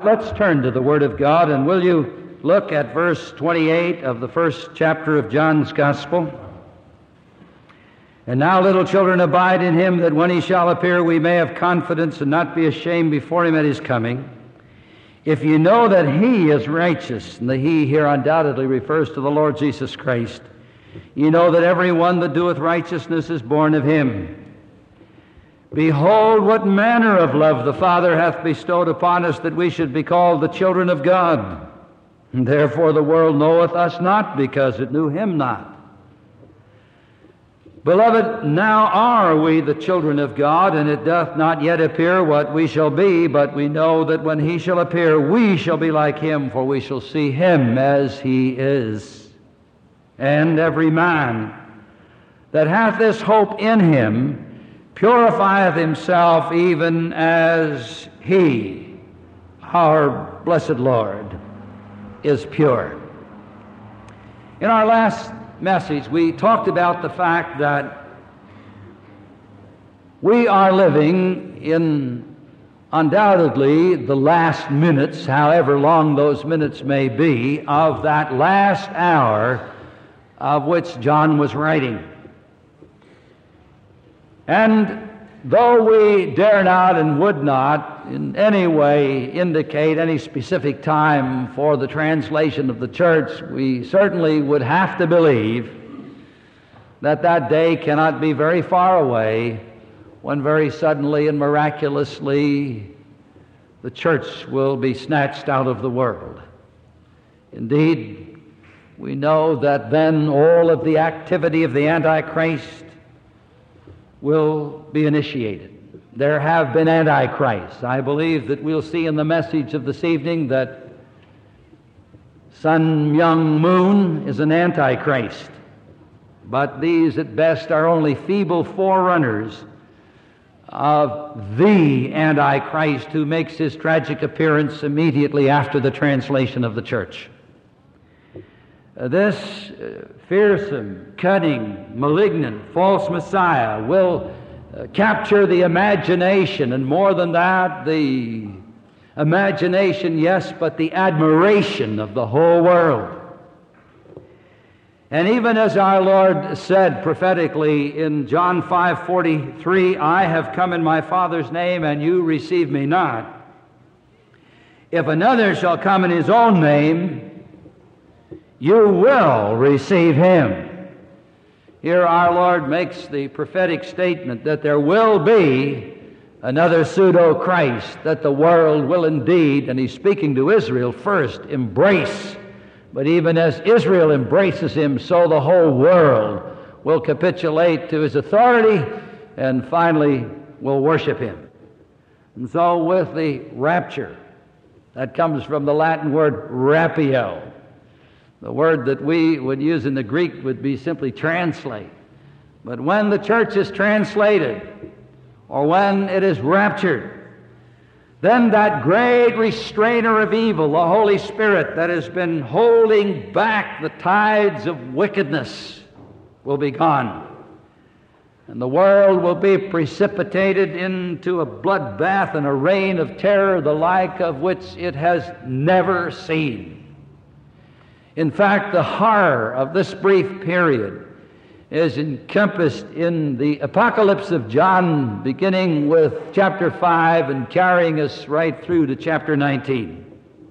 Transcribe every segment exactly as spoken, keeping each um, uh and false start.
Let's turn to the Word of God, and will you look at verse twenty-eight of the first chapter of John's Gospel? And now, little children, abide in him, that when he shall appear we may have confidence and not be ashamed before him at his coming. If you know that he is righteous, and the he here undoubtedly refers to the Lord Jesus Christ, you know that every one that doeth righteousness is born of him. Behold, what manner of love the Father hath bestowed upon us, that we should be called the children of God. And therefore the world knoweth us not, because it knew him not. Beloved, now are we the children of God, and it doth not yet appear what we shall be, but we know that when he shall appear, we shall be like him, for we shall see him as he is. And every man that hath this hope in him purifieth himself, even as he, our blessed Lord, is pure. In our last message, we talked about the fact that we are living in undoubtedly the last minutes, however long those minutes may be, of that last hour of which John was writing. And though we dare not and would not in any way indicate any specific time for the translation of the church, we certainly would have to believe that that day cannot be very far away, when very suddenly and miraculously the church will be snatched out of the world. Indeed, we know that then all of the activity of the Antichrist will be initiated. There have been antichrists. I believe that we'll see in the message of this evening that Sun Myung Moon is an antichrist. But these at best are only feeble forerunners of the Antichrist, who makes his tragic appearance immediately after the translation of the church. Uh, this uh, fearsome, cunning, malignant, false Messiah will uh, capture the imagination, and more than that, the imagination, yes, but the admiration of the whole world. And even as our Lord said prophetically in John five forty-three, I have come in my Father's name, and you receive me not. If another shall come in his own name, you will receive him. Here our Lord makes the prophetic statement that there will be another pseudo-Christ, that the world will indeed, and he's speaking to Israel first, embrace. But even as Israel embraces him, so the whole world will capitulate to his authority and finally will worship him. And so with the rapture, that comes from the Latin word rapio. The word that we would use in the Greek would be simply translate. But when the church is translated, or when it is raptured, then that great restrainer of evil, the Holy Spirit that has been holding back the tides of wickedness, will be gone. And the world will be precipitated into a bloodbath and a reign of terror, the like of which it has never seen. In fact, the horror of this brief period is encompassed in the apocalypse of John, beginning with chapter five and carrying us right through to chapter nineteen.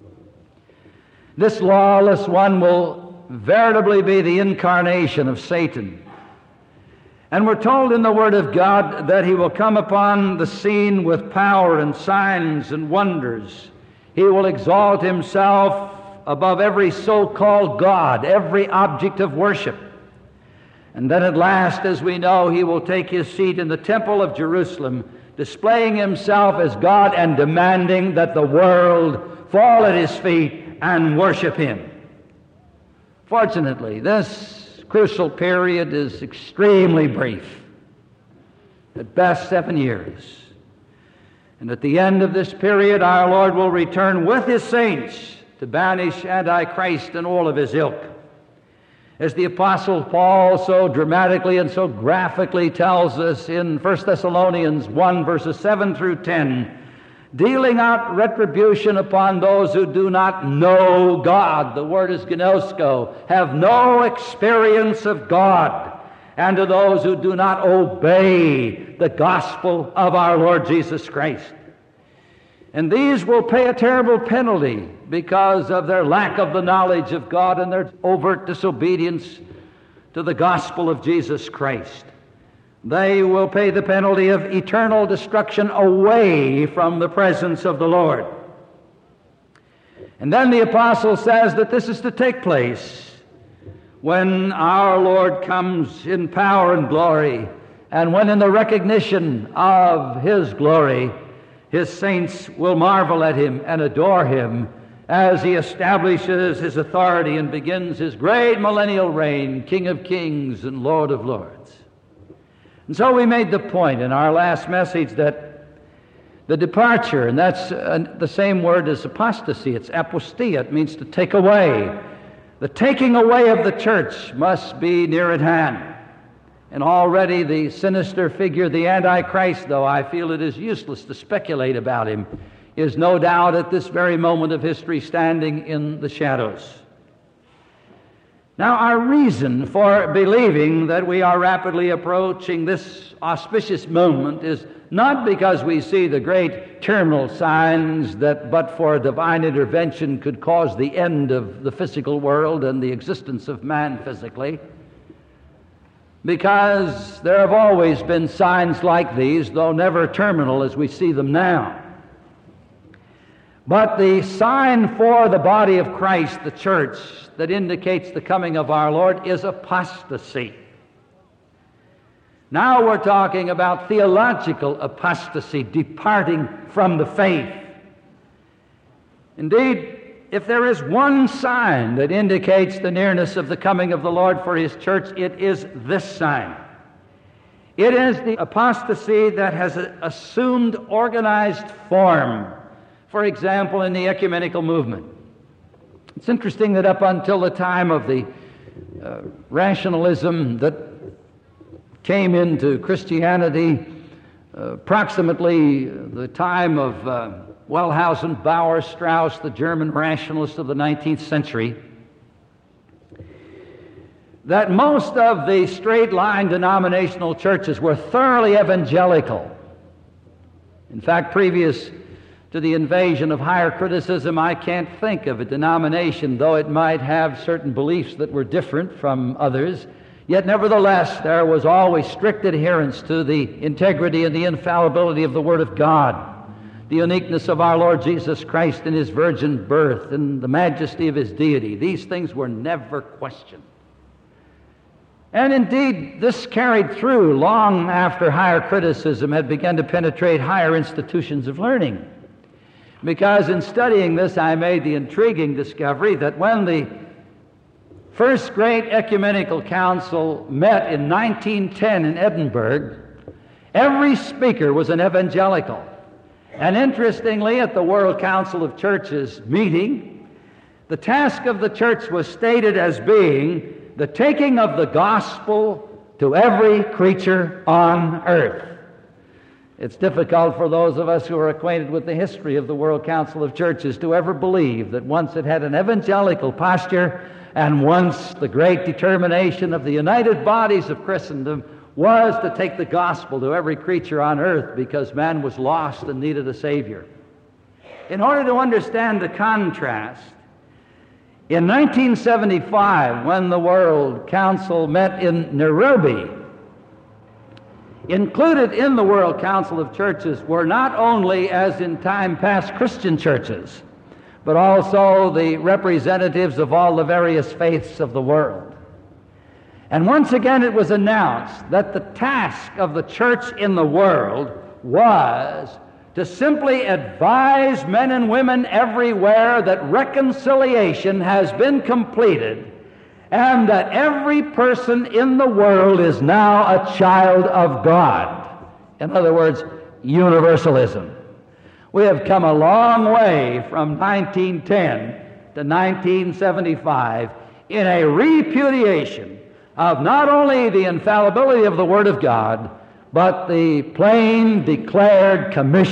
This lawless one will veritably be the incarnation of Satan. And we're told in the Word of God that he will come upon the scene with power and signs and wonders. He will exalt himself above every so-called God, every object of worship. And then at last, as we know, he will take his seat in the temple of Jerusalem, displaying himself as God and demanding that the world fall at his feet and worship him. Fortunately, this crucial period is extremely brief, at best seven years. And at the end of this period, our Lord will return with his saints to banish Antichrist and all of his ilk. As the Apostle Paul so dramatically and so graphically tells us in First Thessalonians one, verses seven through ten, dealing out retribution upon those who do not know God. The word is gnosko, have no experience of God, and to those who do not obey the gospel of our Lord Jesus Christ. And these will pay a terrible penalty because of their lack of the knowledge of God and their overt disobedience to the gospel of Jesus Christ. They will pay the penalty of eternal destruction away from the presence of the Lord. And then the apostle says that this is to take place when our Lord comes in power and glory, and when in the recognition of His glory, His saints will marvel at Him and adore Him as He establishes His authority and begins His great millennial reign, King of kings and Lord of lords. And so we made the point in our last message that the departure, and that's uh, the same word as apostasy, it's apostia, it means to take away. The taking away of the church must be near at hand. And already the sinister figure, the Antichrist, though I feel it is useless to speculate about him, is no doubt at this very moment of history standing in the shadows. Now, our reason for believing that we are rapidly approaching this auspicious moment is not because we see the great terminal signs that but for divine intervention could cause the end of the physical world and the existence of man physically, because there have always been signs like these, though never terminal as we see them now. But the sign for the body of Christ, the church, that indicates the coming of our Lord is apostasy. Now we're talking about theological apostasy, departing from the faith. Indeed, if there is one sign that indicates the nearness of the coming of the Lord for His church, it is this sign. It is the apostasy that has assumed organized form. For example, in the ecumenical movement. It's interesting that up until the time of the uh, rationalism that came into Christianity, uh, approximately the time of uh, Wellhausen, Bauer, Strauss, the German rationalists of the nineteenth century, that most of the straight-line denominational churches were thoroughly evangelical. In fact, previous to the invasion of higher criticism, I can't think of a denomination, though it might have certain beliefs that were different from others, yet nevertheless there was always strict adherence to the integrity and the infallibility of the Word of God, the uniqueness of our Lord Jesus Christ in His virgin birth and the majesty of His deity. These things were never questioned. And indeed, this carried through long after higher criticism had begun to penetrate higher institutions of learning. Because in studying this, I made the intriguing discovery that when the first great ecumenical council met in nineteen ten in Edinburgh, every speaker was an evangelical. And interestingly, at the World Council of Churches meeting, the task of the church was stated as being the taking of the gospel to every creature on earth. It's difficult for those of us who are acquainted with the history of the World Council of Churches to ever believe that once it had an evangelical posture and once the great determination of the united bodies of Christendom was to take the gospel to every creature on earth because man was lost and needed a Savior. In order to understand the contrast, in nineteen seventy-five, when the World Council met in Nairobi, included in the World Council of Churches were not only, as in time past, Christian churches, but also the representatives of all the various faiths of the world. And once again it was announced that the task of the church in the world was to simply advise men and women everywhere that reconciliation has been completed and that every person in the world is now a child of God. In other words, universalism. We have come a long way from nineteen ten to nineteen seventy-five in a repudiation of not only the infallibility of the Word of God, but the plain declared commission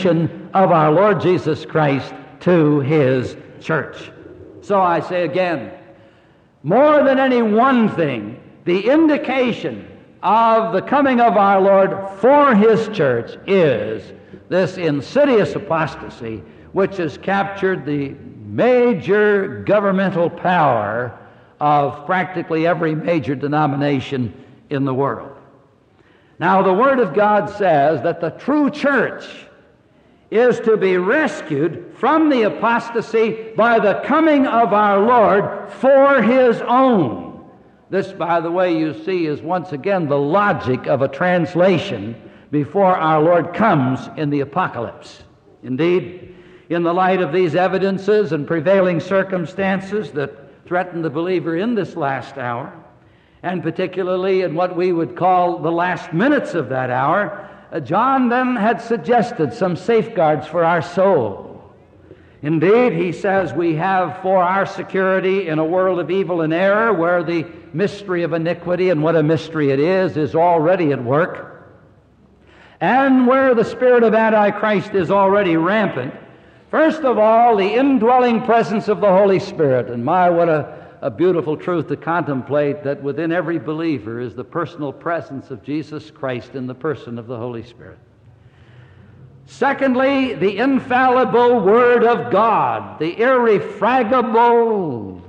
of our Lord Jesus Christ to His church. So I say again, more than any one thing, the indication of the coming of our Lord for His church is this insidious apostasy which has captured the major governmental power of practically every major denomination in the world. Now, the Word of God says that the true church is to be rescued from the apostasy by the coming of our Lord for His own. This, by the way, you see, is once again the logic of a translation before our Lord comes in the apocalypse. Indeed, in the light of these evidences and prevailing circumstances that threaten the believer in this last hour, and particularly in what we would call the last minutes of that hour, uh, John then had suggested some safeguards for our soul. Indeed, he says we have for our security in a world of evil and error where the mystery of iniquity, and what a mystery it is, is already at work, and where the spirit of Antichrist is already rampant. First of all, the indwelling presence of the Holy Spirit. And my, what a, a beautiful truth to contemplate, that within every believer is the personal presence of Jesus Christ in the person of the Holy Spirit. Secondly, the infallible Word of God, the irrefragable,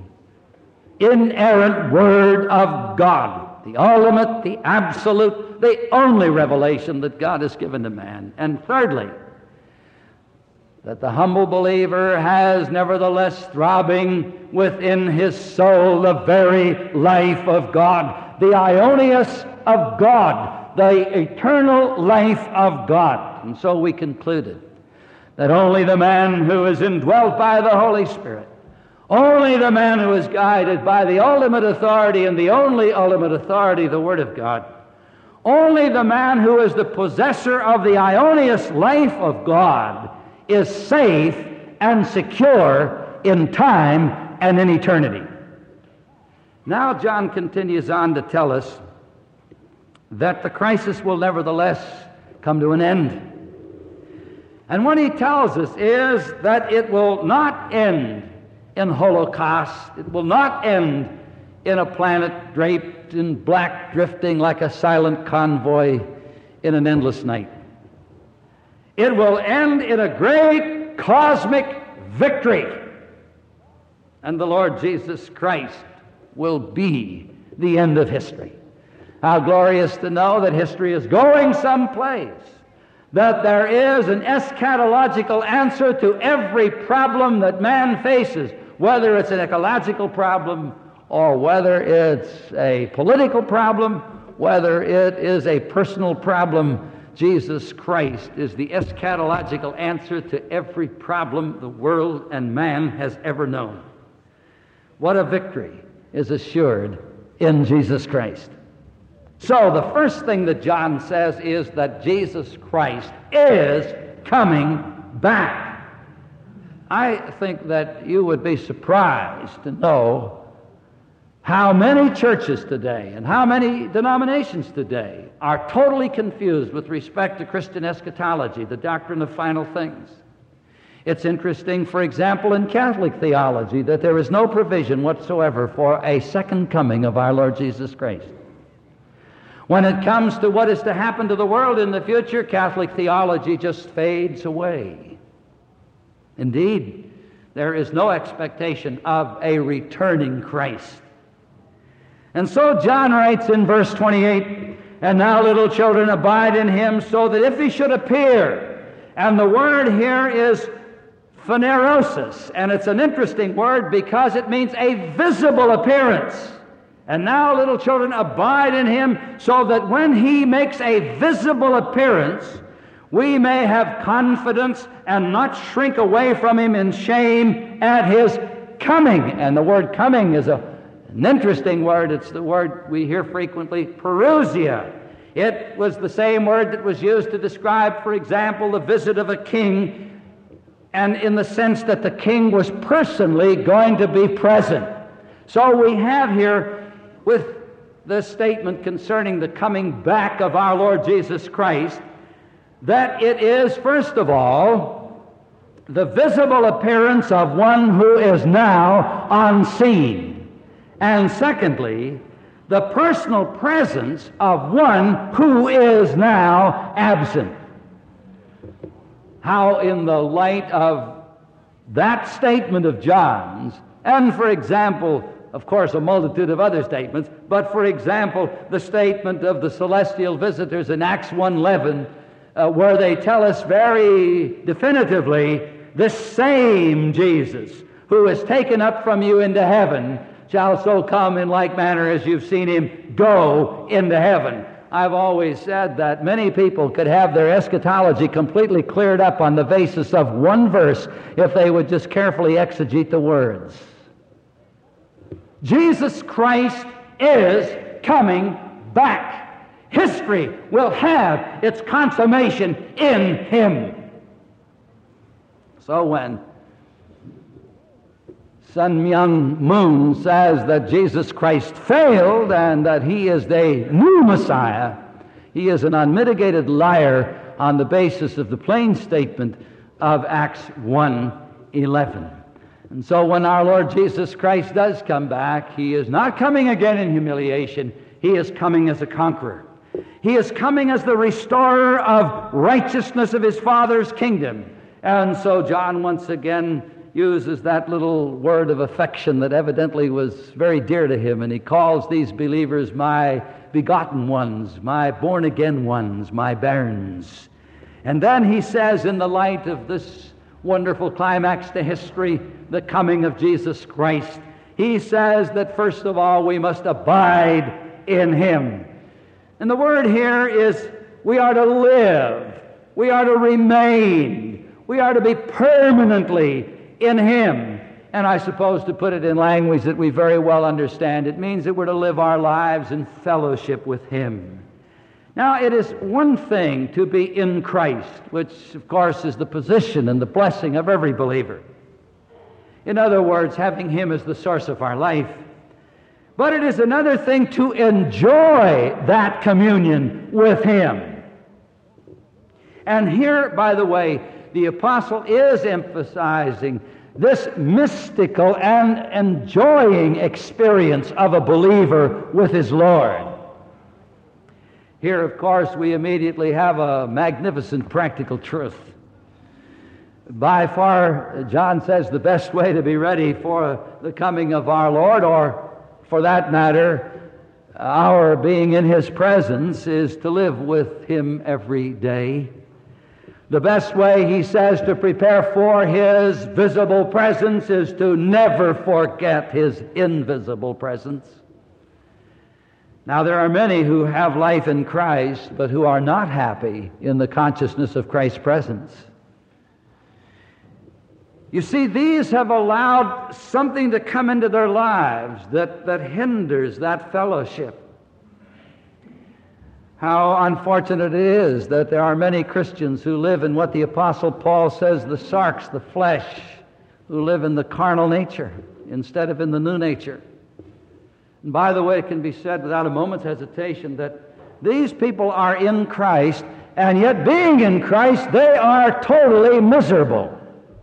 inerrant Word of God, the ultimate, the absolute, the only revelation that God has given to man. And thirdly, that the humble believer has nevertheless throbbing within his soul the very life of God, the Ionius of God, the eternal life of God. And so we concluded that only the man who is indwelt by the Holy Spirit, only the man who is guided by the ultimate authority, and the only ultimate authority, the Word of God, only the man who is the possessor of the Ionius life of God is safe and secure in time and in eternity. Now John continues on to tell us that the crisis will nevertheless come to an end. And what he tells us is that it will not end in Holocaust. It will not end in a planet draped in black, drifting like a silent convoy in an endless night. It will end in a great cosmic victory. And the Lord Jesus Christ will be the end of history. How glorious to know that history is going someplace, that there is an eschatological answer to every problem that man faces, whether it's an ecological problem or whether it's a political problem, whether it is a personal problem. Jesus Christ is the eschatological answer to every problem the world and man has ever known. What a victory is assured in Jesus Christ. So the first thing that John says is that Jesus Christ is coming back. I think that you would be surprised to know how many churches today and how many denominations today are totally confused with respect to Christian eschatology, the doctrine of final things. It's interesting, for example, in Catholic theology, that there is no provision whatsoever for a second coming of our Lord Jesus Christ. When it comes to what is to happen to the world in the future, Catholic theology just fades away. Indeed, there is no expectation of a returning Christ. And so John writes in verse twenty-eight, "And now, little children, abide in him, so that if he should appear," and the word here is phanerosis, and it's an interesting word because it means a visible appearance. "And now, little children, abide in him, so that when he makes a visible appearance, we may have confidence and not shrink away from him in shame at his coming." And the word coming is a An interesting word. It's the word we hear frequently, parousia. It was the same word that was used to describe, for example, the visit of a king, and in the sense that the king was personally going to be present. So we have here, with this statement concerning the coming back of our Lord Jesus Christ, that it is, first of all, the visible appearance of one who is now unseen. And secondly, the personal presence of one who is now absent. How, in the light of that statement of John's, and for example, of course, a multitude of other statements, but for example, the statement of the celestial visitors in Acts one eleven, uh, where they tell us very definitively, this same Jesus who is taken up from you into heaven shall so come in like manner as you've seen him go into heaven. I've always said that many people could have their eschatology completely cleared up on the basis of one verse if they would just carefully exegete the words. Jesus Christ is coming back. History will have its consummation in him. So when Sun Myung Moon says that Jesus Christ failed and that he is the new Messiah, he is an unmitigated liar on the basis of the plain statement of Acts one eleven. And so when our Lord Jesus Christ does come back, he is not coming again in humiliation. He is coming as a conqueror. He is coming as the restorer of righteousness of his Father's kingdom. And so John once again uses that little word of affection that evidently was very dear to him, and he calls these believers my begotten ones, my born-again ones, my bairns. And then he says, in the light of this wonderful climax to history, the coming of Jesus Christ, he says that first of all we must abide in him. And the word here is we are to live, we are to remain, we are to be permanently in him. And I suppose, to put it in language that we very well understand, it means that we're to live our lives in fellowship with him. Now, it is one thing to be in Christ, which, of course, is the position and the blessing of every believer. In other words, having him as the source of our life. But it is another thing to enjoy that communion with him. And here, by the way, the apostle is emphasizing this mystical and enjoying experience of a believer with his Lord. Here, of course, we immediately have a magnificent practical truth. By far, John says, the best way to be ready for the coming of our Lord, or for that matter, our being in his presence, is to live with him every day. The best way, he says, to prepare for his visible presence is to never forget his invisible presence. Now, there are many who have life in Christ, but who are not happy in the consciousness of Christ's presence. You see, these have allowed something to come into their lives that, that hinders that fellowship. How unfortunate it is that there are many Christians who live in what the Apostle Paul says, the sarx, the flesh, who live in the carnal nature instead of in the new nature. And by the way, it can be said without a moment's hesitation that these people are in Christ, and yet being in Christ, they are totally miserable.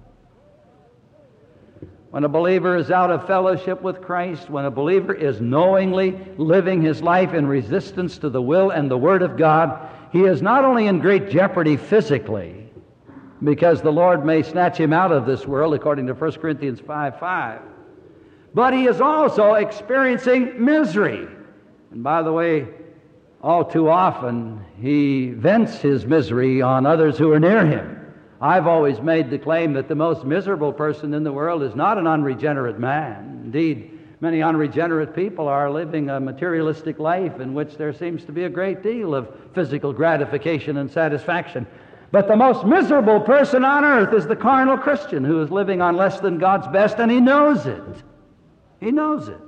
When a believer is out of fellowship with Christ, when a believer is knowingly living his life in resistance to the will and the Word of God, he is not only in great jeopardy physically, because the Lord may snatch him out of this world, according to First Corinthians five five, but he is also experiencing misery. And by the way, all too often, he vents his misery on others who are near him. I've always made the claim that the most miserable person in the world is not an unregenerate man. Indeed, many unregenerate people are living a materialistic life in which there seems to be a great deal of physical gratification and satisfaction. But the most miserable person on earth is the carnal Christian who is living on less than God's best, and he knows it. He knows it.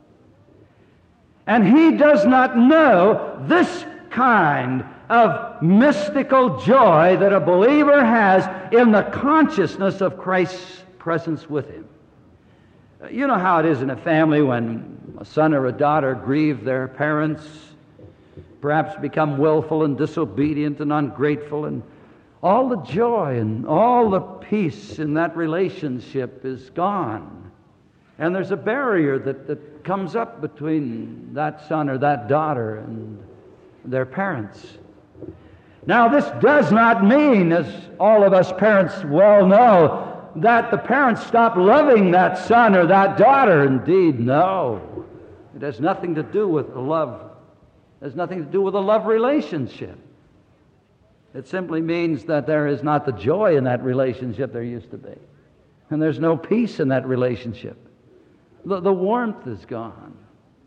And he does not know this kind of mystical joy that a believer has in the consciousness of Christ's presence with him. You know how it is in a family when a son or a daughter grieve their parents, perhaps become willful and disobedient and ungrateful, and all the joy and all the peace in that relationship is gone. And there's a barrier that, that comes up between that son or that daughter and their parents. Now, this does not mean, as all of us parents well know, that the parents stop loving that son or that daughter. Indeed, no. It has nothing to do with love. It has nothing to do with a love relationship. It simply means that there is not the joy in that relationship there used to be. And there's no peace in that relationship. The, the warmth is gone.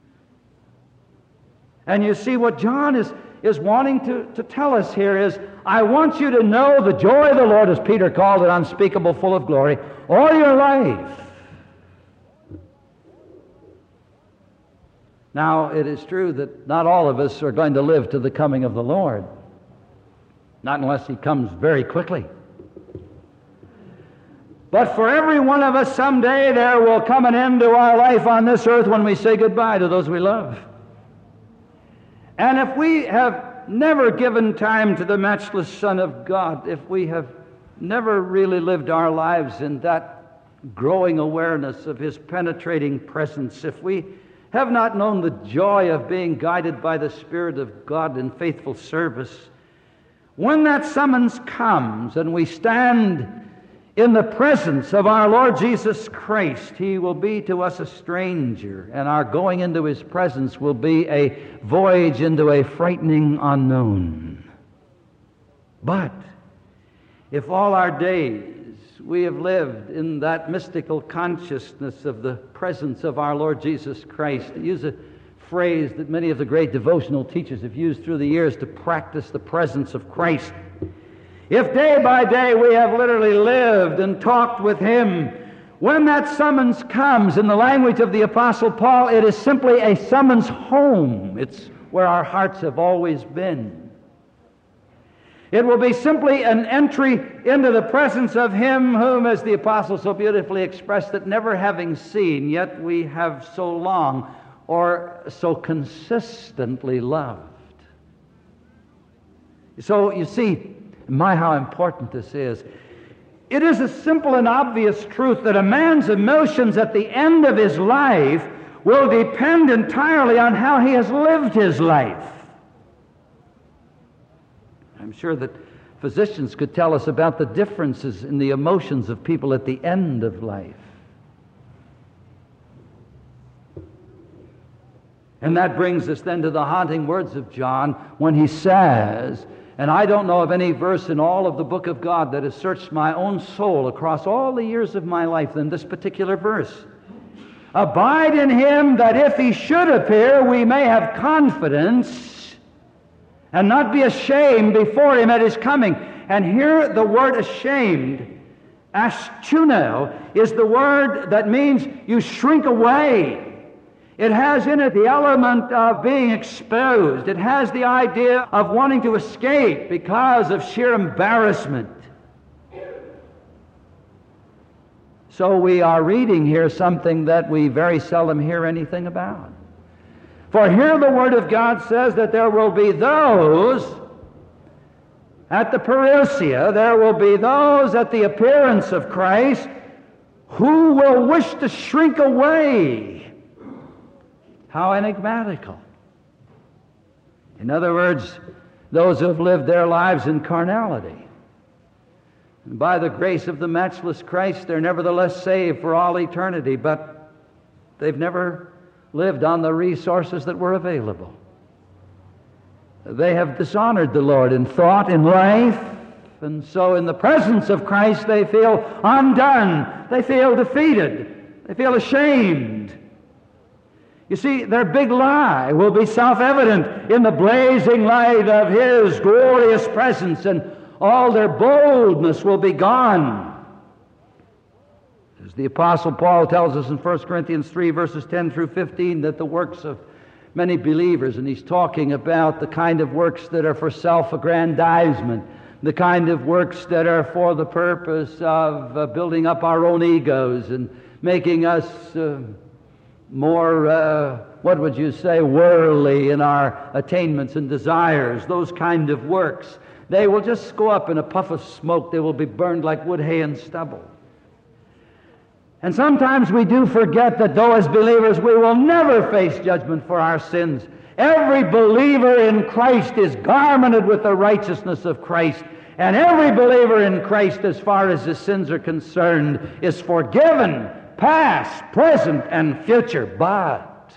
And you see, what John is, is wanting to, to tell us here is, I want you to know the joy of the Lord, as Peter called it, unspeakable, full of glory, all your life. Now, it is true that not all of us are going to live to the coming of the Lord. Not unless He comes very quickly. But for every one of us, someday there will come an end to our life on this earth when we say goodbye to those we love. And if we have never given time to the matchless Son of God, if we have never really lived our lives in that growing awareness of His penetrating presence, if we have not known the joy of being guided by the Spirit of God in faithful service, when that summons comes and we stand in the presence of our Lord Jesus Christ, He will be to us a stranger, and our going into His presence will be a voyage into a frightening unknown. But if all our days we have lived in that mystical consciousness of the presence of our Lord Jesus Christ, to use a phrase that many of the great devotional teachers have used through the years, to practice the presence of Christ, if day by day we have literally lived and talked with Him, when that summons comes, in the language of the Apostle Paul, it is simply a summons home. It's where our hearts have always been. It will be simply an entry into the presence of Him whom, as the Apostle so beautifully expressed it, never having seen, yet we have so long or so consistently loved. So, you see, my, how important this is. It is a simple and obvious truth that a man's emotions at the end of his life will depend entirely on how he has lived his life. I'm sure that physicians could tell us about the differences in the emotions of people at the end of life. And that brings us then to the haunting words of John when he says, and I don't know of any verse in all of the book of God that has searched my own soul across all the years of my life than this particular verse. Abide in Him, that if He should appear, we may have confidence and not be ashamed before Him at His coming. And here the word ashamed, aschunel, is the word that means you shrink away. It has in it the element of being exposed. It has the idea of wanting to escape because of sheer embarrassment. So we are reading here something that we very seldom hear anything about. For here the Word of God says that there will be those at the parousia, there will be those at the appearance of Christ who will wish to shrink away. How enigmatical. In other words, those who have lived their lives in carnality. And by the grace of the matchless Christ, they're nevertheless saved for all eternity, but they've never lived on the resources that were available. They have dishonored the Lord in thought, in life, and so in the presence of Christ they feel undone, they feel defeated, they feel ashamed. You see, their big lie will be self-evident in the blazing light of His glorious presence, and all their boldness will be gone. As the Apostle Paul tells us in First Corinthians three, verses ten through fifteen, that the works of many believers, and he's talking about the kind of works that are for self-aggrandizement, the kind of works that are for the purpose of uh, building up our own egos and making us uh, more, uh, what would you say, worldly in our attainments and desires, those kind of works. They will just go up in a puff of smoke. They will be burned like wood, hay, and stubble. And sometimes we do forget that though as believers we will never face judgment for our sins, every believer in Christ is garmented with the righteousness of Christ. And every believer in Christ, as far as his sins are concerned, is forgiven, past, present, and future. But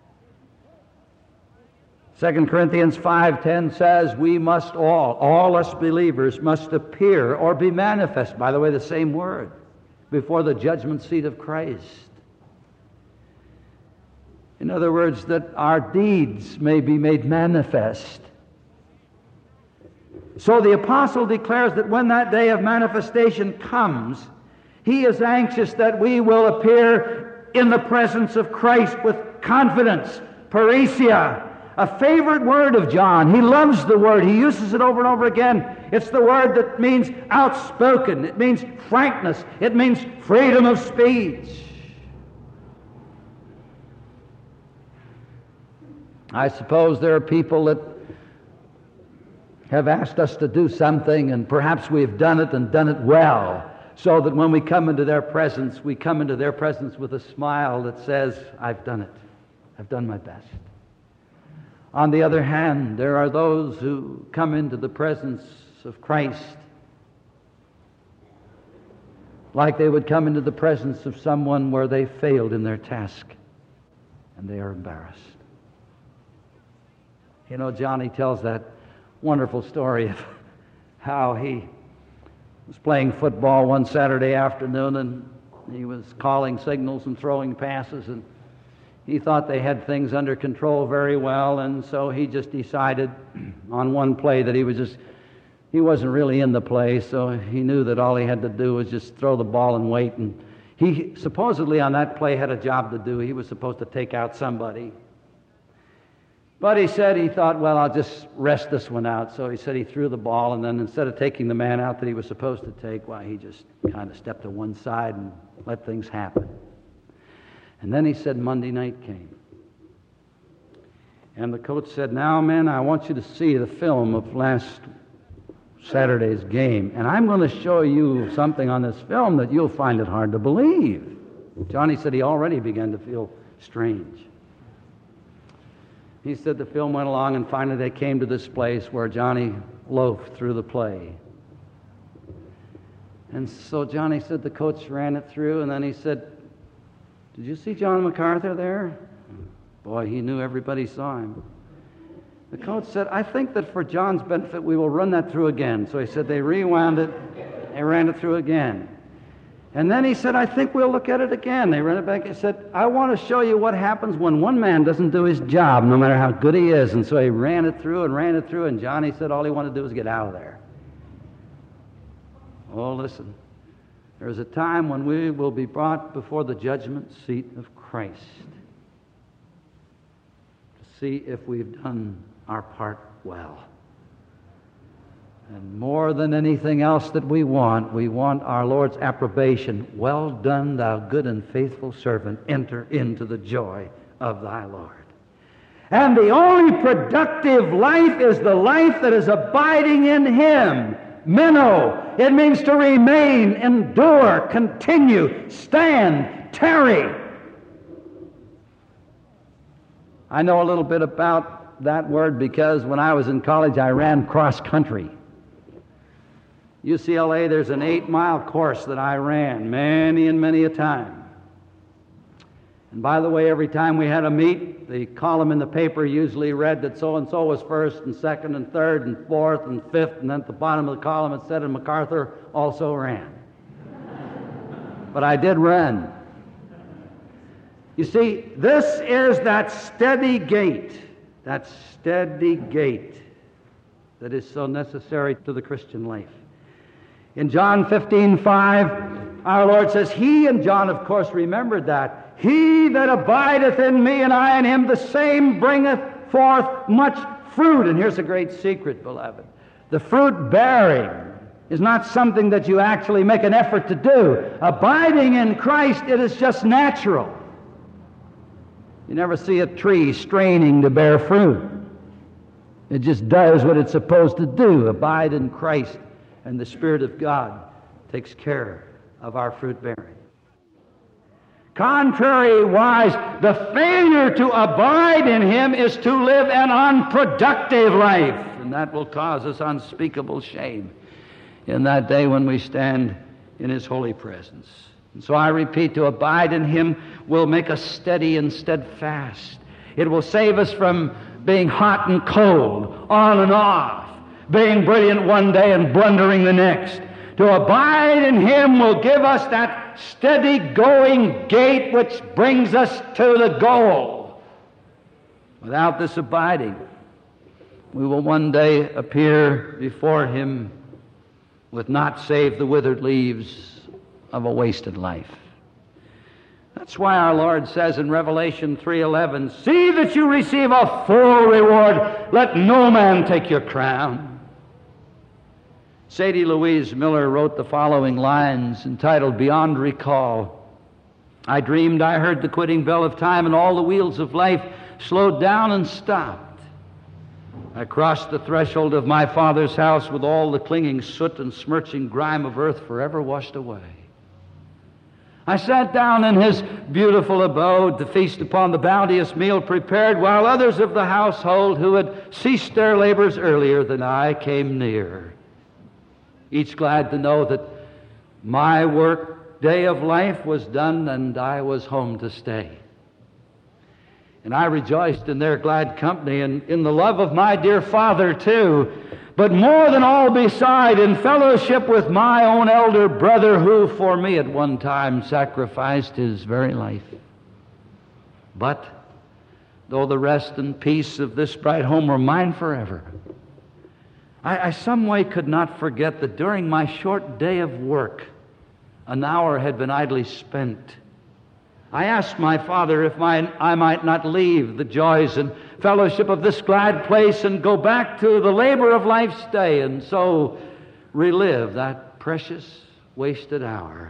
Second Corinthians five ten says we must all, all us believers, must appear or be manifest, by the way, the same word, before the judgment seat of Christ. In other words, that our deeds may be made manifest. So the apostle declares that when that day of manifestation comes, he is anxious that we will appear in the presence of Christ with confidence, parrhesia, a favorite word of John. He loves the word. He uses it over and over again. It's the word that means outspoken. It means frankness. It means freedom of speech. I suppose there are people that have asked us to do something, and perhaps we've done it and done it well, so that when we come into their presence, we come into their presence with a smile that says, I've done it. I've done my best. On the other hand, there are those who come into the presence of Christ like they would come into the presence of someone where they failed in their task, and they are embarrassed. You know, Johnny tells that wonderful story of how he was playing football one Saturday afternoon, and he was calling signals and throwing passes, and he thought they had things under control very well, and so he just decided on one play that he was just, he wasn't really in the play, so he knew that all he had to do was just throw the ball and wait, and he supposedly on that play had a job to do. He was supposed to take out somebody. But he said he thought, well, I'll just rest this one out. So he said he threw the ball, and then instead of taking the man out that he was supposed to take, why, he just kind of stepped to one side and let things happen. And then he said Monday night came. And the coach said, now, men, I want you to see the film of last Saturday's game. And I'm going to show you something on this film that you'll find it hard to believe. Johnny said he already began to feel strange. He said the film went along, and finally they came to this place where Johnny loafed through the play. And so Johnny said the coach ran it through, and then he said, did you see John MacArthur there? Boy, he knew everybody saw him. The coach said, I think that for John's benefit we will run that through again. So he said they rewound it, they ran it through again. And then he said, I think we'll look at it again. They ran it back. He said, I want to show you what happens when one man doesn't do his job, no matter how good he is. And so he ran it through and ran it through, and Johnny said all he wanted to do was get out of there. Oh, listen. There's a time when we will be brought before the judgment seat of Christ to see if we've done our part well. And more than anything else that we want, we want our Lord's approbation. Well done, thou good and faithful servant. Enter into the joy of thy Lord. And the only productive life is the life that is abiding in Him. Meno. It means to remain, endure, continue, stand, tarry. I know a little bit about that word because when I was in college, I ran cross country. U C L A, there's an eight-mile course that I ran many and many a time. And by the way, every time we had a meet, the column in the paper usually read that so-and-so was first and second and third and fourth and fifth, and then at the bottom of the column it said, and MacArthur also ran. But I did run. You see, this is that steady gait, that steady gait that is so necessary to the Christian life. In John fifteen five, our Lord says, He, and John, of course, remembered that, He that abideth in me and I in him, the same bringeth forth much fruit. And here's a great secret, beloved. The fruit bearing is not something that you actually make an effort to do. Abiding in Christ, it is just natural. You never see a tree straining to bear fruit. It just does what it's supposed to do. Abide in Christ, and the Spirit of God takes care of our fruit bearing. Contrariwise, the failure to abide in Him is to live an unproductive life, and that will cause us unspeakable shame in that day when we stand in His holy presence. And so I repeat, to abide in Him will make us steady and steadfast. It will save us from being hot and cold, on and off, being brilliant one day and blundering the next. To abide in Him will give us that steady going gait which brings us to the goal. Without this abiding, we will one day appear before Him with naught save the withered leaves of a wasted life. That's why our Lord says in Revelation three eleven, "See that you receive a full reward. Let no man take your crown." Sadie Louise Miller wrote the following lines entitled "Beyond Recall." "I dreamed I heard the quitting bell of time, and all the wheels of life slowed down and stopped. I crossed the threshold of my Father's house with all the clinging soot and smirching grime of earth forever washed away. I sat down in His beautiful abode to feast upon the bounteous meal prepared, while others of the household who had ceased their labors earlier than I came near, each glad to know that my work day of life was done and I was home to stay. And I rejoiced in their glad company and in the love of my dear Father too, but more than all beside, in fellowship with my own elder brother, who for me at one time sacrificed his very life. But though the rest and peace of this bright home were mine forever, I, I some way could not forget that during my short day of work, an hour had been idly spent. I asked my Father if my, I might not leave the joys and fellowship of this glad place and go back to the labor of life's day, and so relive that precious wasted hour.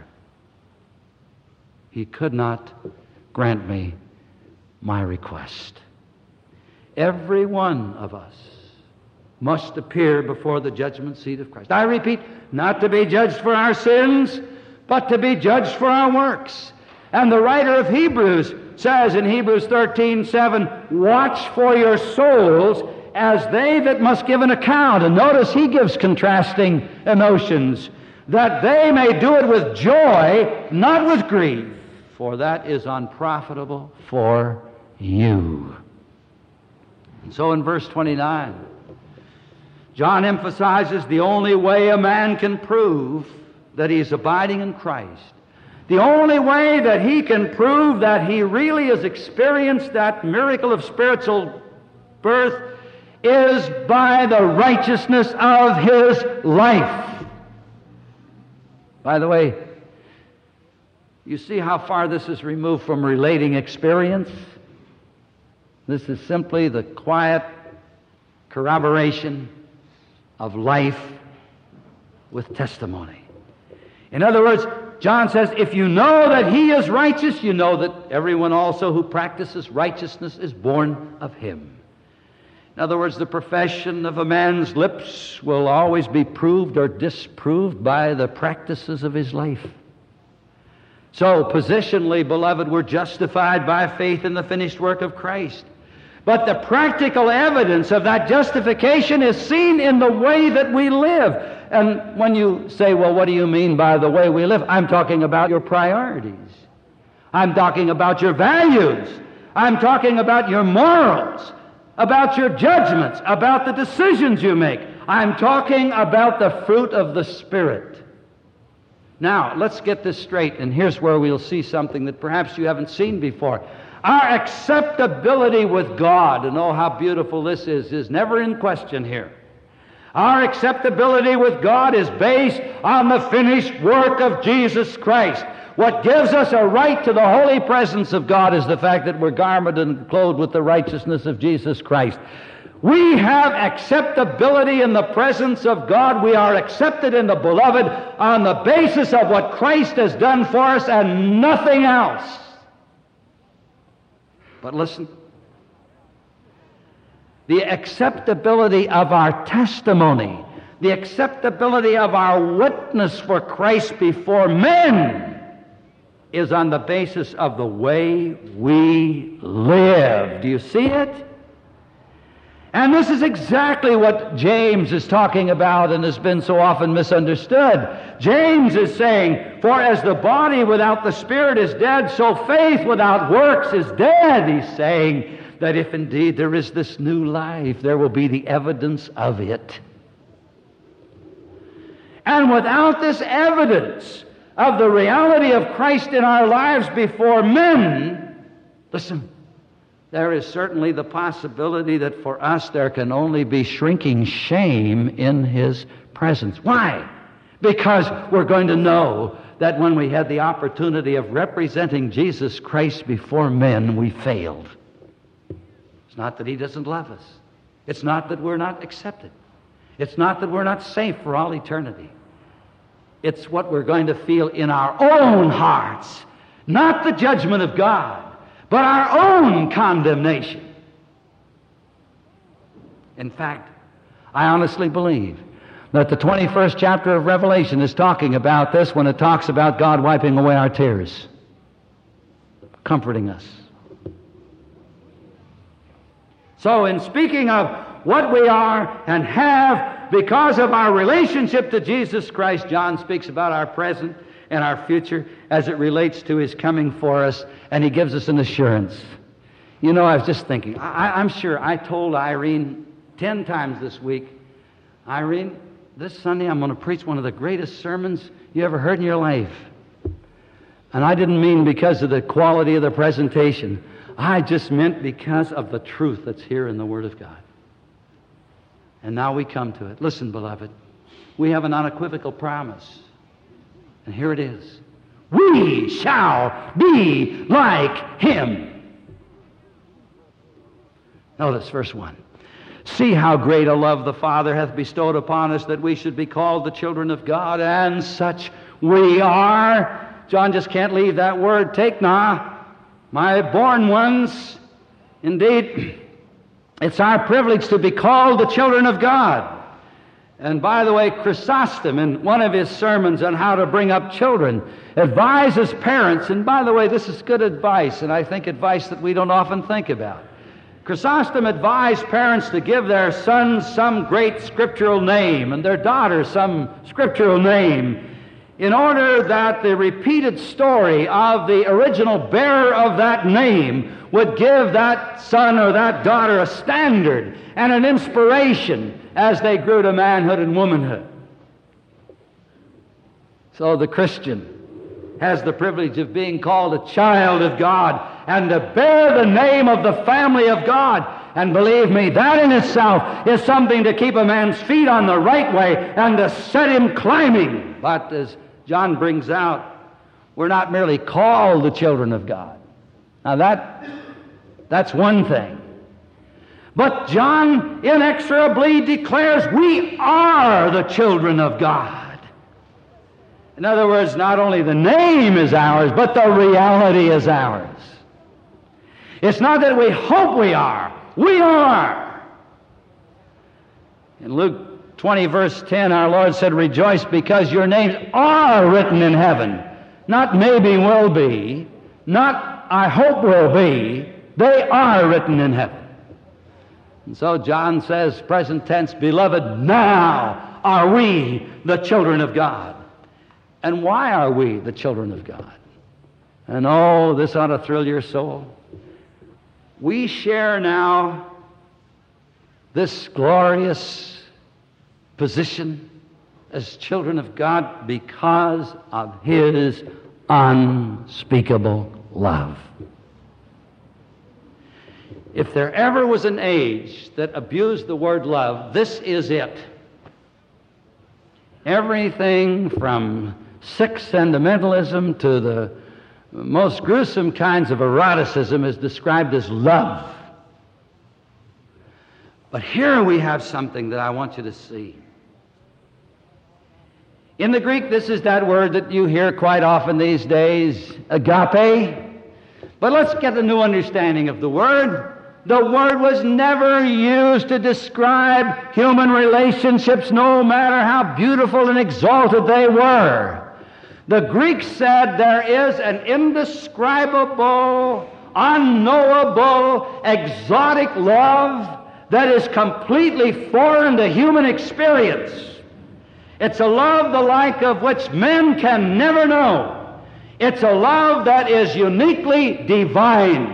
He could not grant me my request. Every one of us must appear before the judgment seat of Christ. I repeat, not to be judged for our sins, but to be judged for our works. And the writer of Hebrews says in Hebrews thirteen seven, "Watch for your souls as they that must give an account." And notice he gives contrasting emotions. "That they may do it with joy, not with grief, for that is unprofitable for you." And so in verse twenty-nine, John emphasizes the only way a man can prove that he's abiding in Christ, the only way that he can prove that he really has experienced that miracle of spiritual birth, is by the righteousness of his life. By the way, you see how far this is removed from relating experience? This is simply the quiet corroboration of life with testimony. In other words, John says, if you know that he is righteous, you know that everyone also who practices righteousness is born of him. In other words, the profession of a man's lips will always be proved or disproved by the practices of his life. So, positionally, beloved, we're justified by faith in the finished work of Christ. But the practical evidence of that justification is seen in the way that we live. And when you say, well, what do you mean by the way we live? I'm talking about your priorities. I'm talking about your values. I'm talking about your morals, about your judgments, about the decisions you make. I'm talking about the fruit of the Spirit. Now, let's get this straight, and here's where we'll see something that perhaps you haven't seen before. Our acceptability with God, and oh, how beautiful this is, is never in question here. Our acceptability with God is based on the finished work of Jesus Christ. What gives us a right to the holy presence of God is the fact that we're garmented and clothed with the righteousness of Jesus Christ. We have acceptability in the presence of God. We are accepted in the Beloved on the basis of what Christ has done for us and nothing else. But listen, the acceptability of our testimony, the acceptability of our witness for Christ before men is on the basis of the way we live. Do you see it? And this is exactly what James is talking about and has been so often misunderstood. James is saying, for as the body without the Spirit is dead, so faith without works is dead. He's saying that if indeed there is this new life, there will be the evidence of it. And without this evidence of the reality of Christ in our lives before men, listen, there is certainly the possibility that for us there can only be shrinking shame in His presence. Why? Because we're going to know that when we had the opportunity of representing Jesus Christ before men, we failed. It's not that He doesn't love us. It's not that we're not accepted. It's not that we're not safe for all eternity. It's what we're going to feel in our own hearts, not the judgment of God, but our own condemnation. In fact, I honestly believe that the twenty-first chapter of Revelation is talking about this when it talks about God wiping away our tears, comforting us. So in speaking of what we are and have because of our relationship to Jesus Christ, John speaks about our present and our future as it relates to His coming for us, and he gives us an assurance. You know, I was just thinking, I, I'm sure I told Irene ten times this week, Irene, this Sunday I'm going to preach one of the greatest sermons you ever heard in your life. And I didn't mean because of the quality of the presentation. I just meant because of the truth that's here in the Word of God. And now we come to it. Listen, beloved, we have an unequivocal promise. And here it is. We shall be like Him. Notice verse one. See how great a love the Father hath bestowed upon us, that we should be called the children of God, and such we are. John just can't leave that word. Take now, my born ones. Indeed, it's our privilege to be called the children of God. And by the way, Chrysostom, in one of his sermons on how to bring up children, advises parents, and by the way, this is good advice, and I think advice that we don't often think about. Chrysostom advised parents to give their sons some great scriptural name and their daughters some scriptural name in order that the repeated story of the original bearer of that name would give that son or that daughter a standard and an inspiration as they grew to manhood and womanhood. So the Christian has the privilege of being called a child of God and to bear the name of the family of God. And believe me, that in itself is something to keep a man's feet on the right way and to set him climbing. But as John brings out, we're not merely called the children of God. Now that, that's one thing. But John inexorably declares we are the children of God. In other words, not only the name is ours, but the reality is ours. It's not that we hope we are. We are. In Luke twenty, verse ten, our Lord said, rejoice because your names are written in heaven. Not maybe will be, not I hope will be. They are written in heaven. And so John says, present tense, beloved, now are we the children of God. And why are we the children of God? And oh, this ought to thrill your soul. We share now this glorious position as children of God because of His unspeakable love. If there ever was an age that abused the word love, this is it. Everything from sick sentimentalism to the most gruesome kinds of eroticism is described as love. But here we have something that I want you to see. In the Greek, this is that word that you hear quite often these days, agape. But let's get a new understanding of the word. The word was never used to describe human relationships, no matter how beautiful and exalted they were. The Greeks said there is an indescribable, unknowable, exotic love that is completely foreign to human experience. It's a love the like of which men can never know. It's a love that is uniquely divine.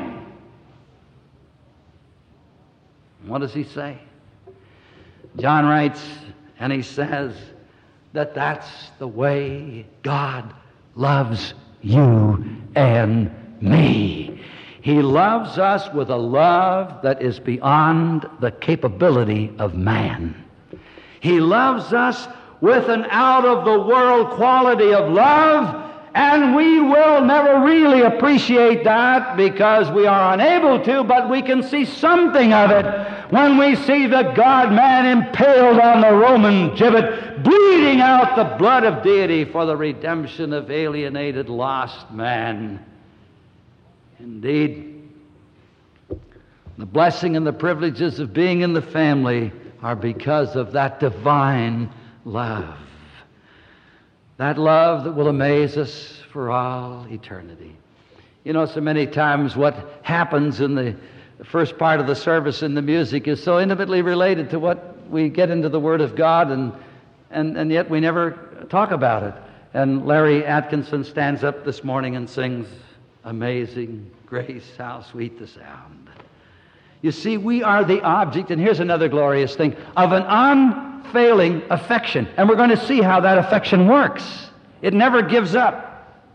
What does he say? John writes, and he says that that's the way God loves you and me. He loves us with a love that is beyond the capability of man. He loves us with an out-of-the-world quality of love, and we will never really appreciate that because we are unable to, but we can see something of it when we see the God-man impaled on the Roman gibbet, bleeding out the blood of deity for the redemption of alienated, lost man. Indeed, the blessing and the privileges of being in the family are because of that divine love. That love that will amaze us for all eternity. You know, so many times what happens in the first part of the service in the music is so intimately related to what we get into the Word of God, and, and, and yet we never talk about it. And Larry Atkinson stands up this morning and sings, "Amazing Grace, how sweet the sound." You see, we are the object, and here's another glorious thing, of an unfailing affection. And we're going to see how that affection works. It never gives up.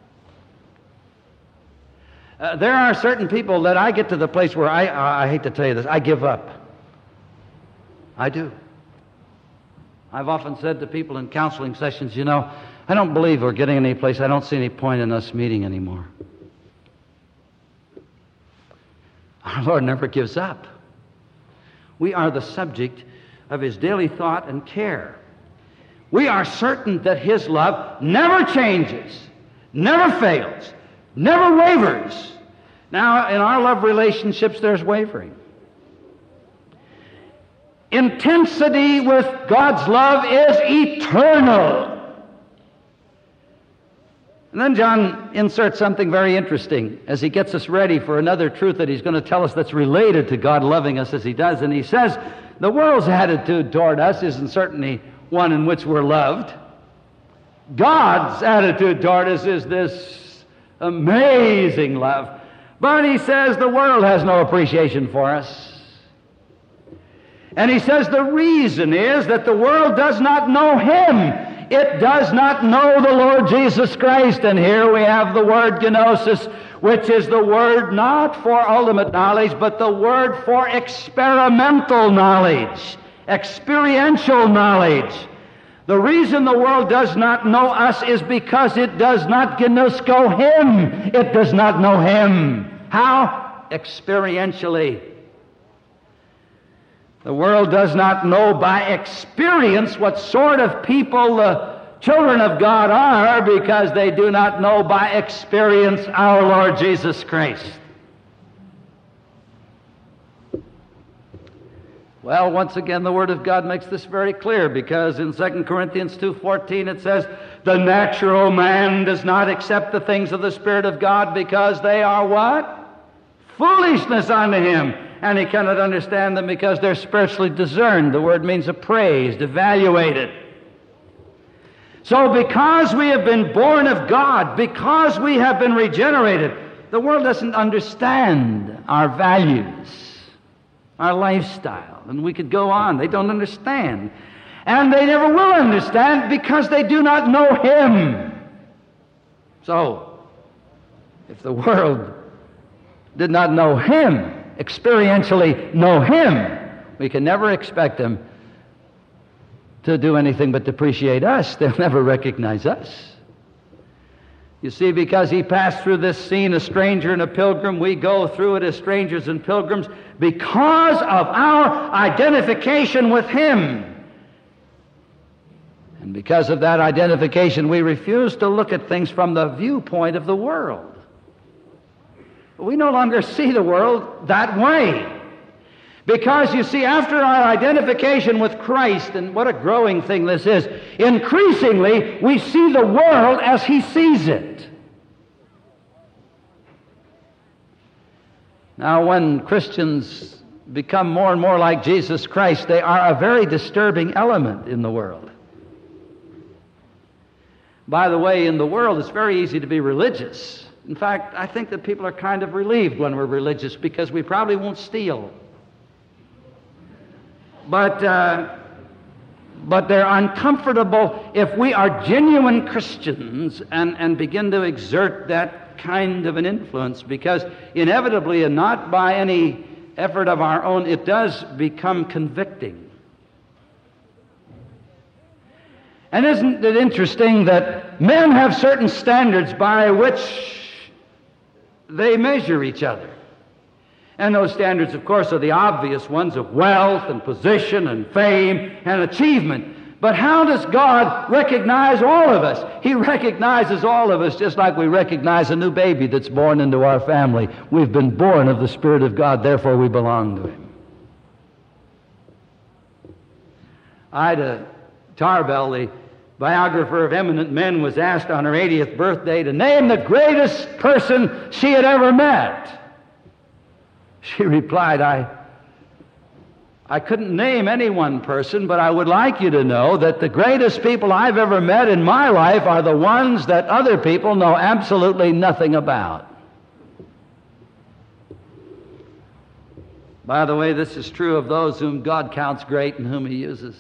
Uh, there are certain people that I get to the place where I, I, I hate to tell you this, I give up. I do. I've often said to people in counseling sessions, you know, I don't believe we're getting any place. I don't see any point in us meeting anymore. Our Lord never gives up. We are the subject of His daily thought and care. We are certain that His love never changes, never fails, never wavers. Now, in our love relationships, there's wavering. Intensity with God's love is eternal. And then John inserts something very interesting as he gets us ready for another truth that he's going to tell us that's related to God loving us as He does. And he says, the world's attitude toward us isn't certainly one in which we're loved. God's attitude toward us is this amazing love. But he says the world has no appreciation for us. And he says the reason is that the world does not know Him. It does not know the Lord Jesus Christ. And here we have the word gnosis, which is the word not for ultimate knowledge, but the word for experimental knowledge, experiential knowledge. The reason the world does not know us is because it does not gnosko Him. It does not know Him. How? Experientially. The world does not know by experience what sort of people the children of God are because they do not know by experience our Lord Jesus Christ. Well, once again, the Word of God makes this very clear because in Second Corinthians two fourteen it says, the natural man does not accept the things of the Spirit of God because they are what? Foolishness unto him. And he cannot understand them because they're spiritually discerned. The word means appraised, evaluated. So because we have been born of God, because we have been regenerated, the world doesn't understand our values, our lifestyle. And we could go on. They don't understand. And they never will understand because they do not know Him. So, if the world did not know Him, experientially know Him, we can never expect them to do anything but depreciate us. They'll never recognize us. You see, because He passed through this scene a stranger and a pilgrim, we go through it as strangers and pilgrims because of our identification with Him. And because of that identification, we refuse to look at things from the viewpoint of the world. We no longer see the world that way. Because, you see, after our identification with Christ, and what a growing thing this is, increasingly we see the world as He sees it. Now, when Christians become more and more like Jesus Christ, they are a very disturbing element in the world. By the way, in the world, it's very easy to be religious. In fact, I think that people are kind of relieved when we're religious because we probably won't steal. But, uh, but they're uncomfortable if we are genuine Christians and, and begin to exert that kind of an influence, because inevitably, and not by any effort of our own, it does become convicting. And isn't it interesting that men have certain standards by which they measure each other? And those standards, of course, are the obvious ones of wealth and position and fame and achievement. But how does God recognize all of us? He recognizes all of us just like we recognize a new baby that's born into our family. We've been born of the Spirit of God, therefore we belong to Him. Ida Tarbell, the biographer of eminent men, was asked on her eightieth birthday to name the greatest person she had ever met. She replied, I, I couldn't name any one person, but I would like you to know that the greatest people I've ever met in my life are the ones that other people know absolutely nothing about. By the way, this is true of those whom God counts great and whom He uses.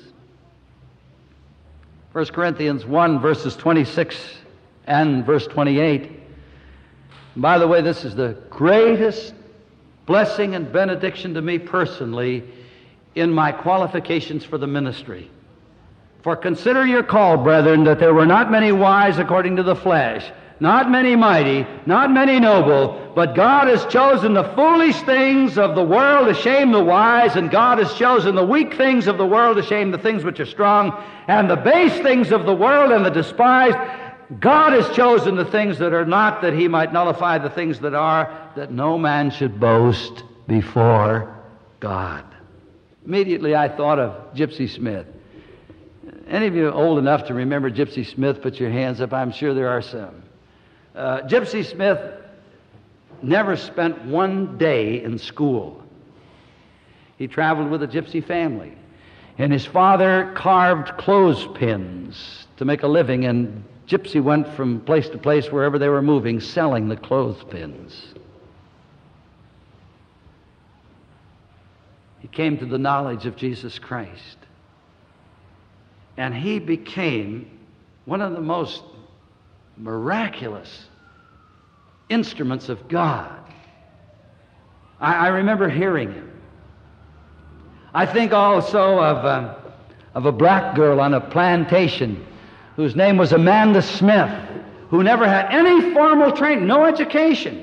First Corinthians one, verses twenty-six and verse twenty-eight. By the way, this is the greatest blessing and benediction to me personally in my qualifications for the ministry. For consider your call, brethren, that there were not many wise according to the flesh, not many mighty, not many noble, but God has chosen the foolish things of the world to shame the wise, and God has chosen the weak things of the world to shame the things which are strong, and the base things of the world and the despised. God has chosen the things that are not, that He might nullify the things that are, that no man should boast before God. Immediately I thought of Gypsy Smith. Any of you old enough to remember Gypsy Smith, put your hands up. I'm sure there are some. Uh, Gypsy Smith never spent one day in school. He traveled with a gypsy family, and his father carved clothespins to make a living, and Gypsy went from place to place wherever they were moving, selling the clothespins. He came to the knowledge of Jesus Christ, and he became one of the most miraculous instruments of God. I, I remember hearing him. I think also of, uh, of a black girl on a plantation whose name was Amanda Smith, who never had any formal training, no education.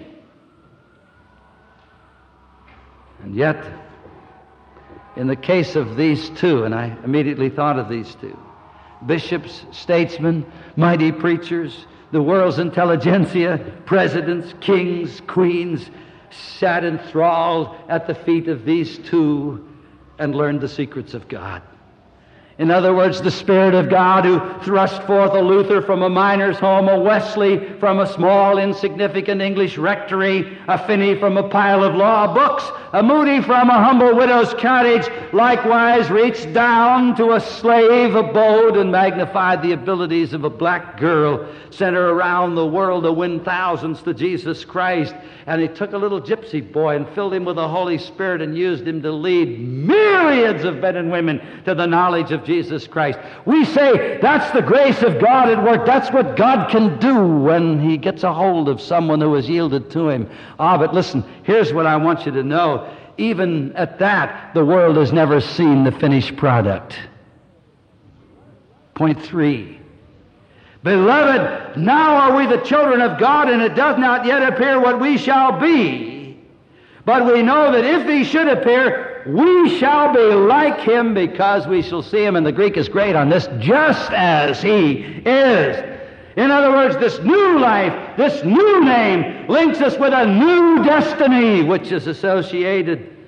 And yet, in the case of these two, and I immediately thought of these two, bishops, statesmen, mighty preachers, the world's intelligentsia, presidents, kings, queens, sat enthralled at the feet of these two and learned the secrets of God. In other words, the Spirit of God who thrust forth a Luther from a miner's home, a Wesley from a small, insignificant English rectory, a Finney from a pile of law books, a Moody from a humble widow's cottage, likewise reached down to a slave abode and magnified the abilities of a black girl, sent her around the world to win thousands to Jesus Christ. And he took a little gypsy boy and filled him with the Holy Spirit and used him to lead myriads of men and women to the knowledge of Jesus Christ. We say that's the grace of God at work. That's what God can do when He gets a hold of someone who has yielded to Him. Ah, but listen, here's what I want you to know. Even at that, the world has never seen the finished product. Point three. Beloved, now are we the children of God, and it does not yet appear what we shall be. But we know that if He should appear, we shall be like Him, because we shall see Him. And the Greek is great on this, just as He is. In other words, this new life, this new name, links us with a new destiny, which is associated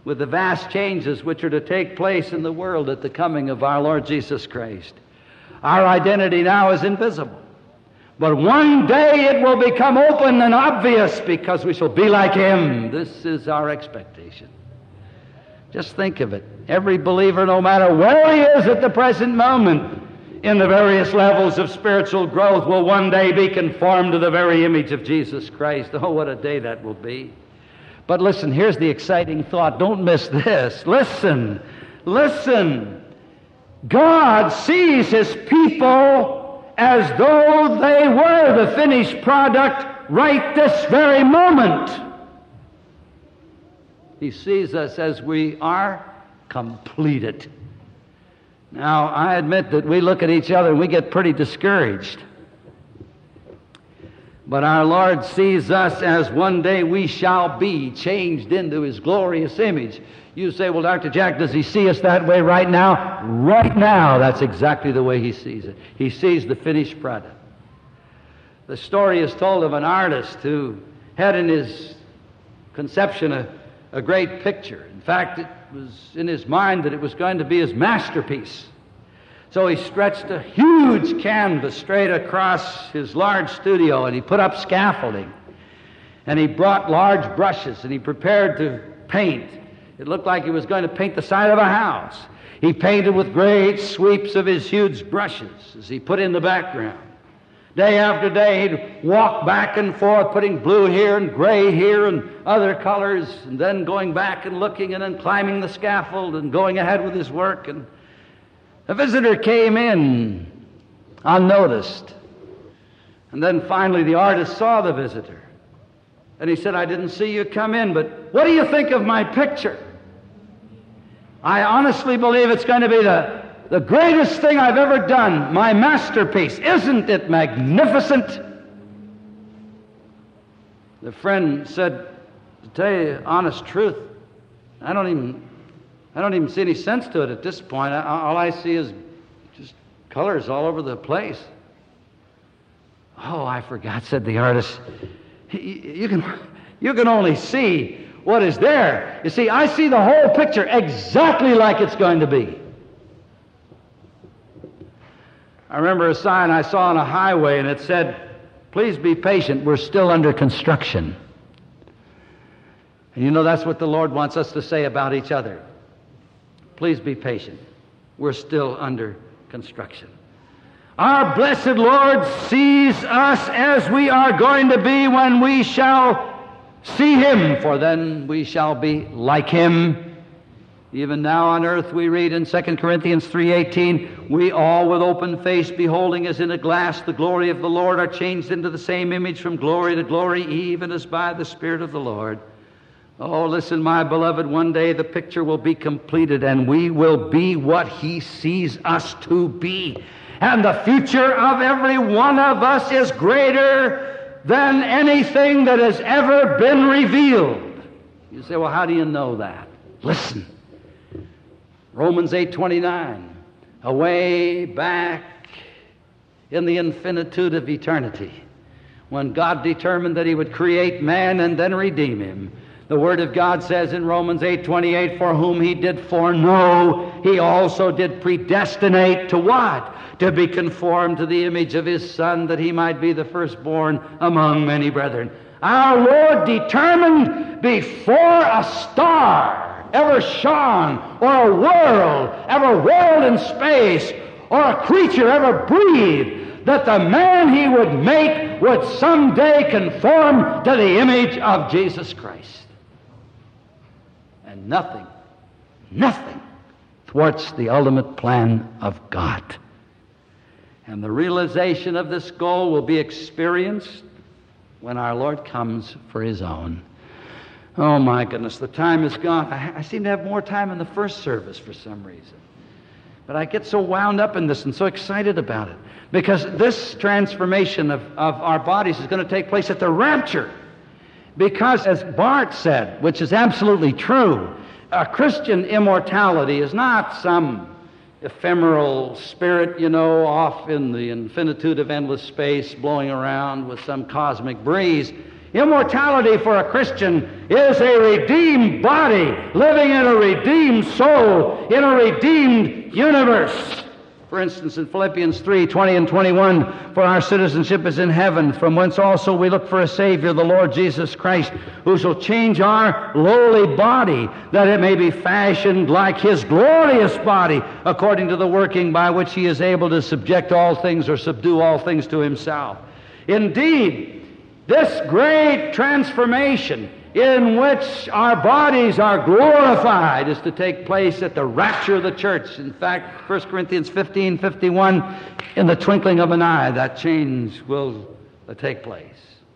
with the vast changes which are to take place in the world at the coming of our Lord Jesus Christ. Our identity now is invisible, but one day it will become open and obvious because we shall be like Him. This is our expectation. Just think of it. Every believer, no matter where he is at the present moment, in the various levels of spiritual growth, will one day be conformed to the very image of Jesus Christ. Oh, what a day that will be. But listen, here's the exciting thought. Don't miss this. Listen, listen. God sees His people as though they were the finished product right this very moment. He sees us as we are completed. Now, I admit that we look at each other and we get pretty discouraged. But our Lord sees us as one day we shall be changed into His glorious image. You say, well, Doctor Jack, does He see us that way right now? Right now, that's exactly the way He sees it. He sees the finished product. The story is told of an artist who had in his conception a, a great picture. In fact, it was in his mind that it was going to be his masterpiece. So he stretched a huge canvas straight across his large studio, and he put up scaffolding, and he brought large brushes, and he prepared to paint. It looked like he was going to paint the side of a house. He painted with great sweeps of his huge brushes as he put in the background. Day after day, he'd walk back and forth, putting blue here and gray here and other colors, and then going back and looking and then climbing the scaffold and going ahead with his work. And a visitor came in unnoticed. And then finally the artist saw the visitor. And he said, I didn't see you come in, but what do you think of my picture? I honestly believe it's going to be the The greatest thing I've ever done, my masterpiece. Isn't it magnificent? The friend said, to tell you the honest truth, I don't even, I don't even see any sense to it at this point. I, all I see is just colors all over the place. Oh, I forgot, said the artist. You can, you can only see what is there. You see, I see the whole picture exactly like it's going to be. I remember a sign I saw on a highway, and it said, please be patient, we're still under construction. And you know, that's what the Lord wants us to say about each other. Please be patient, we're still under construction. Our blessed Lord sees us as we are going to be when we shall see Him, for then we shall be like Him. Even now on earth, we read in Second Corinthians three eighteen, we all with open face, beholding as in a glass the glory of the Lord, are changed into the same image from glory to glory, even as by the Spirit of the Lord. Oh, listen, my beloved, one day the picture will be completed, and we will be what He sees us to be. And the future of every one of us is greater than anything that has ever been revealed. You say, well, how do you know that? Listen. Romans eight twenty-nine, away back in the infinitude of eternity, when God determined that He would create man and then redeem him, the Word of God says in Romans eight twenty-eight, for whom He did foreknow, He also did predestinate to what? To be conformed to the image of His Son, that He might be the firstborn among many brethren. Our Lord determined before a star ever shone, or a world ever whirled in space, or a creature ever breathed, that the man He would make would someday conform to the image of Jesus Christ. And nothing, nothing thwarts the ultimate plan of God. And the realization of this goal will be experienced when our Lord comes for His own. Oh, my goodness, the time is gone. I, I seem to have more time in the first service for some reason. But I get so wound up in this and so excited about it, because this transformation of, of our bodies is going to take place at the rapture. Because, as Bart said, which is absolutely true, a Christian immortality is not some ephemeral spirit, you know, off in the infinitude of endless space blowing around with some cosmic breeze. Immortality for a Christian is a redeemed body, living in a redeemed soul, in a redeemed universe. For instance, in Philippians three, twenty and twenty-one, for our citizenship is in heaven, from whence also we look for a Savior, the Lord Jesus Christ, who shall change our lowly body, that it may be fashioned like his glorious body, according to the working by which he is able to subject all things or subdue all things to himself. Indeed, this great transformation in which our bodies are glorified is to take place at the rapture of the church. In fact, First Corinthians fifteen fifty-one, in the twinkling of an eye, that change will take place.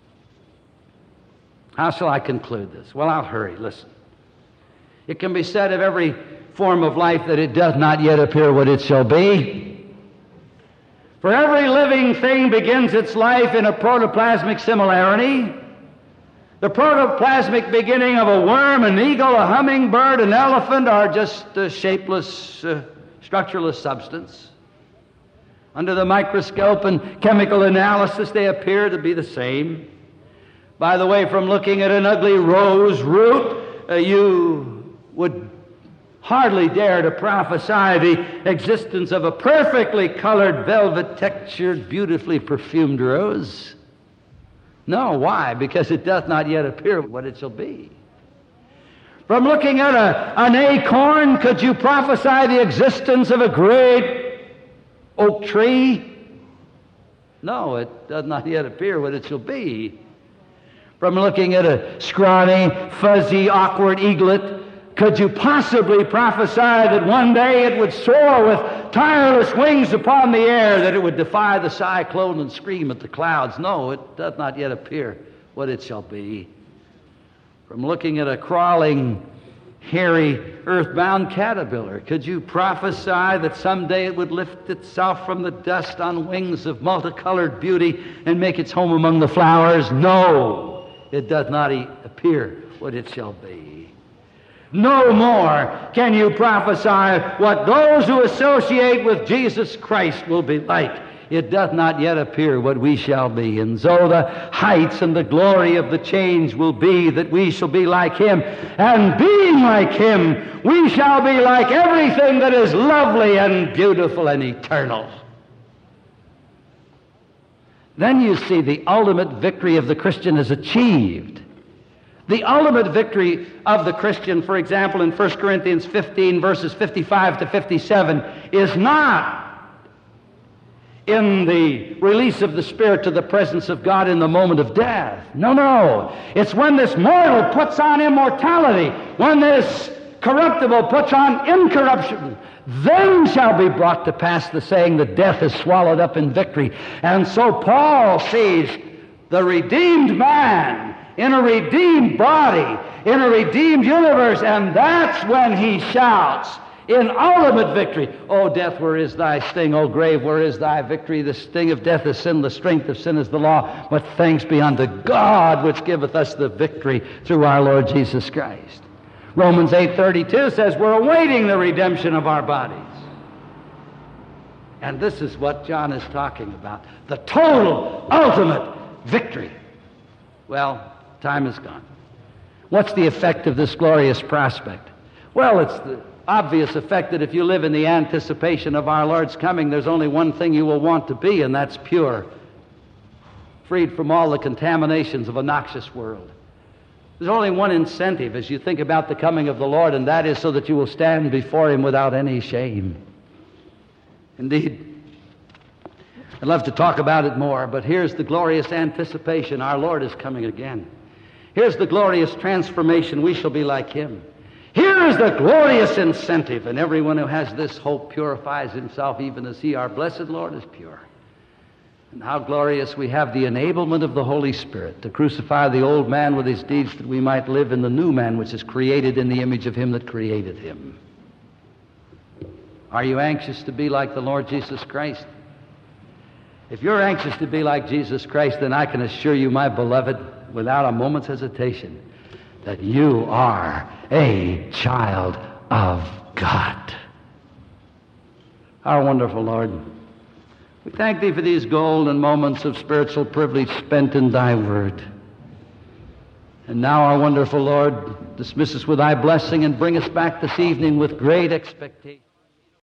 How shall I conclude this? Well, I'll hurry. Listen. It can be said of every form of life that it doth not yet appear what it shall be. For every living thing begins its life in a protoplasmic similarity. The protoplasmic beginning of a worm, an eagle, a hummingbird, an elephant are just a shapeless, uh, structureless substance. Under the microscope and chemical analysis, they appear to be the same. By the way, from looking at an ugly rose root, uh, you would hardly dare to prophesy the existence of a perfectly colored, velvet-textured, beautifully perfumed rose. No, why? Because it doth not yet appear what it shall be. From looking at a, an acorn, could you prophesy the existence of a great oak tree? No, it does not yet appear what it shall be. From looking at a scrawny, fuzzy, awkward eaglet, could you possibly prophesy that one day it would soar with tireless wings upon the air, that it would defy the cyclone and scream at the clouds? No, it doth not yet appear what it shall be. From looking at a crawling, hairy, earthbound caterpillar, could you prophesy that someday it would lift itself from the dust on wings of multicolored beauty and make its home among the flowers? No, it doth not appear what it shall be. No more can you prophesy what those who associate with Jesus Christ will be like. It doth not yet appear what we shall be. And so the heights and the glory of the change will be that we shall be like him. And being like him, we shall be like everything that is lovely and beautiful and eternal. Then you see the ultimate victory of the Christian is achieved. The ultimate victory of the Christian, for example, in First Corinthians fifteen, verses fifty-five to fifty-seven, is not in the release of the Spirit to the presence of God in the moment of death. No, no. It's when this mortal puts on immortality, when this corruptible puts on incorruption, then shall be brought to pass the saying that death is swallowed up in victory. And so Paul sees the redeemed man in a redeemed body, in a redeemed universe, and that's when he shouts in ultimate victory, O death, where is thy sting? O grave, where is thy victory? The sting of death is sin, the strength of sin is the law, but thanks be unto God which giveth us the victory through our Lord Jesus Christ. Romans eight thirty-two says we're awaiting the redemption of our bodies. And this is what John is talking about, the total, ultimate victory. Well, time is gone. What's the effect of this glorious prospect? Well, it's the obvious effect that if you live in the anticipation of our Lord's coming, there's only one thing you will want to be, and that's pure, freed from all the contaminations of a noxious world. There's only one incentive as you think about the coming of the Lord, and that is so that you will stand before him without any shame. Indeed, I'd love to talk about it more, but here's the glorious anticipation. Our Lord is coming again. Here's the glorious transformation. We shall be like him. Here is the glorious incentive, and everyone who has this hope purifies himself even as he, our blessed Lord, is pure. And how glorious we have the enablement of the Holy Spirit to crucify the old man with his deeds that we might live in the new man which is created in the image of him that created him. Are you anxious to be like the Lord Jesus Christ? If you're anxious to be like Jesus Christ, then I can assure you, my beloved, without a moment's hesitation, that you are a child of God. Our wonderful Lord, we thank thee for these golden moments of spiritual privilege spent in thy word. And now, our wonderful Lord, dismiss us with thy blessing and bring us back this evening with great expectation.